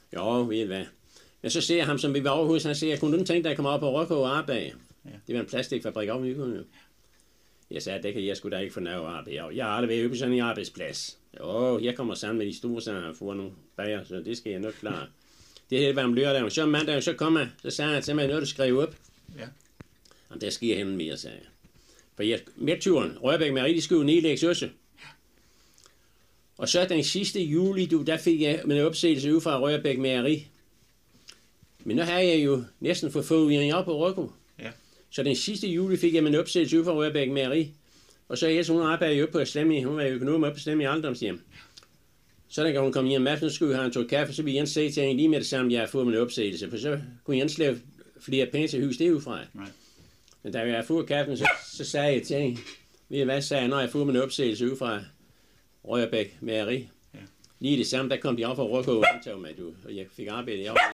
Jo, ved I hvad. Men så ser jeg ham, som vi var over hos, han siger, kunne du tænke dig at komme op på Rokko og arbejde? Ja. Det var en plastikfabrik op i Nykøbing. Jeg sagde, det kan jeg sgu da ikke få noget arbejde. Jeg har aldrig været ude på sådan en arbejdsplads. Jo, jeg kommer sammen med de store sager og får nogle bager, så det skal jeg nok klare. Det her var om lørdagen. Så mandag, så kom jeg, så sagde jeg til mig, noget du skrev op. Ja. Jamen, der sker hende mere, sagde jeg. For jeg midturen, Rørbæk Mejeri, de skulle nedlægges også. Ja. Og så den sidste juli, der fik jeg med opsigelse ud fra Rørbæk Mejeri. Men nu har jeg jo næsten fået udvikling op på Rokko. Ja. Så den sidste juli fik jeg med opsigelse ud fra Rørbæk Mejeri. Og så er hun arbejdede jo på Slemme, hun var økonom op på Slemme i Alderdomshjem. Så da hun kom hjem med, så skulle han tage kaffe, så ville Jens sige til hende lige med det samme, jeg har fået med opsigelse. For så kunne Jens lave flere penge til hus derudfra. Right. Men da jeg har fået kaffen, så sagde jeg til hende, ved hvad sagde jeg, når jeg får med opsigelse ud fra Rørbæk Mejeri. Ja. Lige det samme, der kom de op fra Rokko og antog mig, og jeg fik arbejde i